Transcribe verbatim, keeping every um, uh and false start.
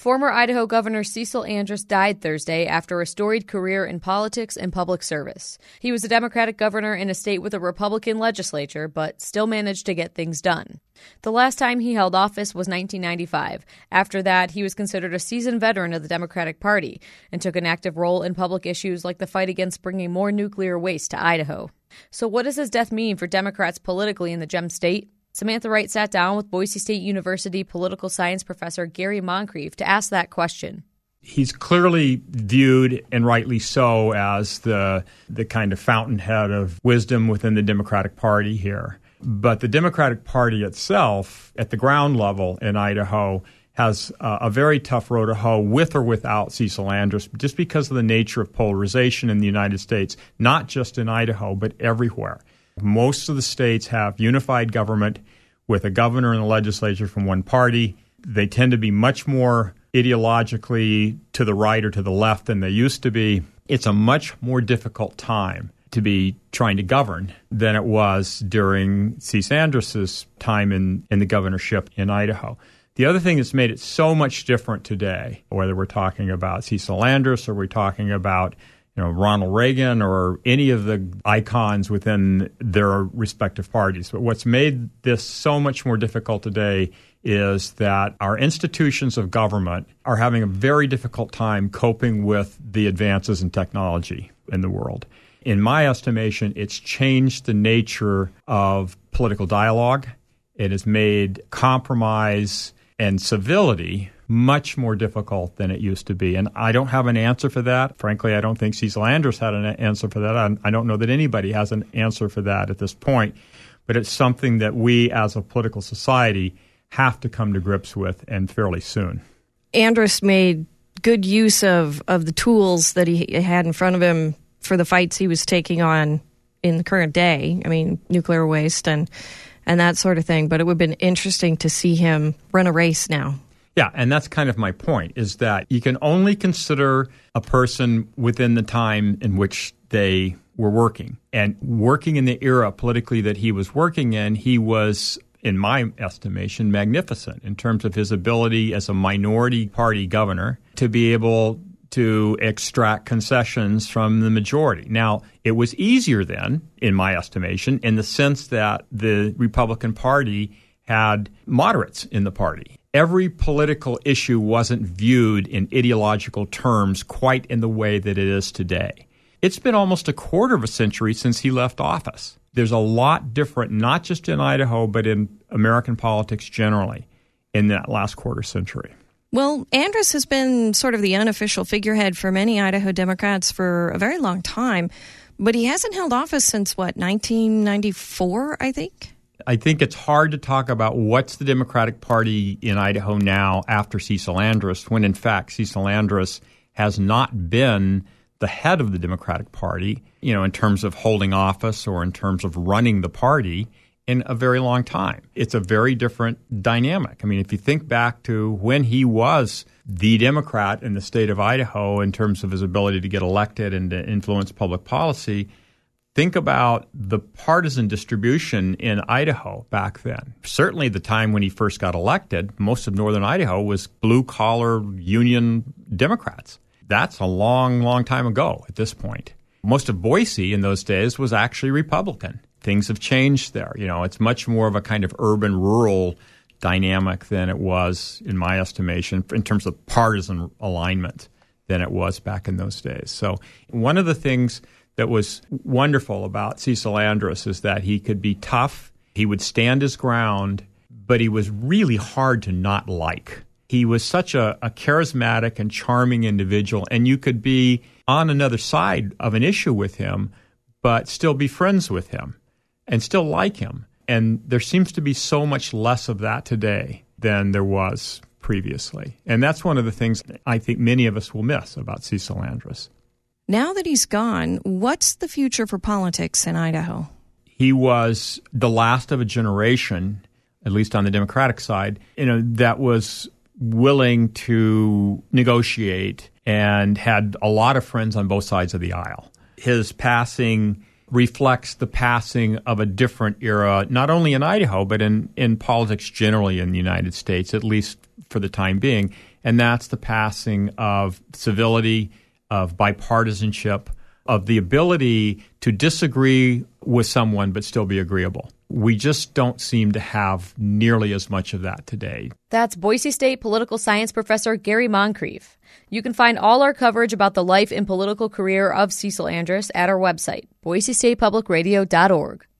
Former Idaho Governor Cecil Andrus died Thursday after a storied career in politics and public service. He was a Democratic governor in a state with a Republican legislature, but still managed to get things done. The last time he held office was nineteen ninety-five. After that, he was considered a seasoned veteran of the Democratic Party and took an active role in public issues like the fight against bringing more nuclear waste to Idaho. So what does his death mean for Democrats politically in the Gem State? Samantha Wright sat down with Boise State University political science professor Gary Moncrief to ask that question. He's clearly viewed, and rightly so, as the the kind of fountainhead of wisdom within the Democratic Party here. But the Democratic Party itself, at the ground level in Idaho, has uh, a very tough row to hoe with or without Cecil Andrus, just because of the nature of polarization in the United States, not just in Idaho, but everywhere. Most of the states have unified government with a governor and a legislature from one party. They tend to be much more ideologically to the right or to the left than they used to be. It's a much more difficult time to be trying to govern than it was during Cecil Andrus's time in, in the governorship in Idaho. The other thing that's made it so much different today, whether we're talking about Cecil Andrus or we're talking about you know, Ronald Reagan or any of the icons within their respective parties. But what's made this so much more difficult today is that our institutions of government are having a very difficult time coping with the advances in technology in the world. In my estimation, it's changed the nature of political dialogue. It has made compromise and civility much more difficult than it used to be. And I don't have an answer for that. Frankly, I don't think Cecil Andrus had an answer for that. I, I don't know that anybody has an answer for that at this point. But it's something that we as a political society have to come to grips with, and fairly soon. Andrus made good use of, of the tools that he had in front of him for the fights he was taking on in the current day. I mean, nuclear waste and, and that sort of thing. But it would have been interesting to see him run a race now. Yeah, and that's kind of my point, is that you can only consider a person within the time in which they were working. And working in the era politically that he was working in, he was, in my estimation, magnificent in terms of his ability as a minority party governor to be able to extract concessions from the majority. Now, it was easier then, in my estimation, in the sense that the Republican Party had moderates in the party. Every political issue wasn't viewed in ideological terms quite in the way that it is today. It's been almost a quarter of a century since he left office. There's a lot different, not just in Idaho, but in American politics generally in that last quarter century. Well, Andrus has been sort of the unofficial figurehead for many Idaho Democrats for a very long time, but he hasn't held office since, what, nineteen ninety-four, I think? I think it's hard to talk about what's the Democratic Party in Idaho now after Cecil Andrus, when in fact Cecil Andrus has not been the head of the Democratic Party, you know, in terms of holding office or in terms of running the party in a very long time. It's a very different dynamic. I mean, if you think back to when he was the Democrat in the state of Idaho in terms of his ability to get elected and to influence public policy, think about the partisan distribution in Idaho back then. Certainly the time when he first got elected, most of northern Idaho was blue-collar union Democrats. That's a long, long time ago at this point. Most of Boise in those days was actually Republican. Things have changed there. You know, it's much more of a kind of urban-rural dynamic than it was, in my estimation, in terms of partisan alignment than it was back in those days. So one of the things that was wonderful about Cecil Andrus is that he could be tough, he would stand his ground, but he was really hard to not like. He was such a, a charismatic and charming individual, and you could be on another side of an issue with him, but still be friends with him and still like him. And there seems to be so much less of that today than there was previously. And that's one of the things I think many of us will miss about Cecil Andrus. Now that he's gone, what's the future for politics in Idaho? He was the last of a generation, at least on the Democratic side, you know, that was willing to negotiate and had a lot of friends on both sides of the aisle. His passing reflects the passing of a different era, not only in Idaho, but in, in politics generally in the United States, at least for the time being. and that's the passing of civility, of bipartisanship, of the ability to disagree with someone but still be agreeable. We just don't seem to have nearly as much of that today. That's Boise State political science professor Gary Moncrief. You can find all our coverage about the life and political career of Cecil Andrus at our website, boise state public radio dot org.